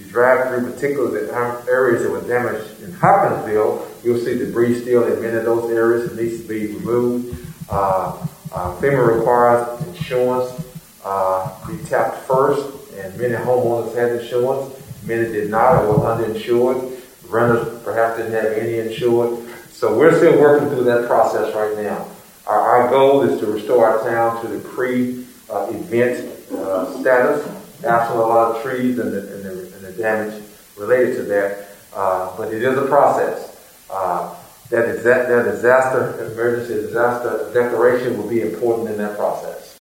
If you drive through particularly the areas that were damaged in Hopkinsville, you'll see debris still in many of those areas that needs to be removed. FEMA requires insurance be tapped first, and many homeowners had insurance. Many did not or were underinsured. Renters perhaps didn't have any insured. So we're still working through that process right now. Our goal is to restore our town to the pre-event status, absent a lot of trees and the damage related to that. But it is a process. That emergency disaster declaration will be important in that process.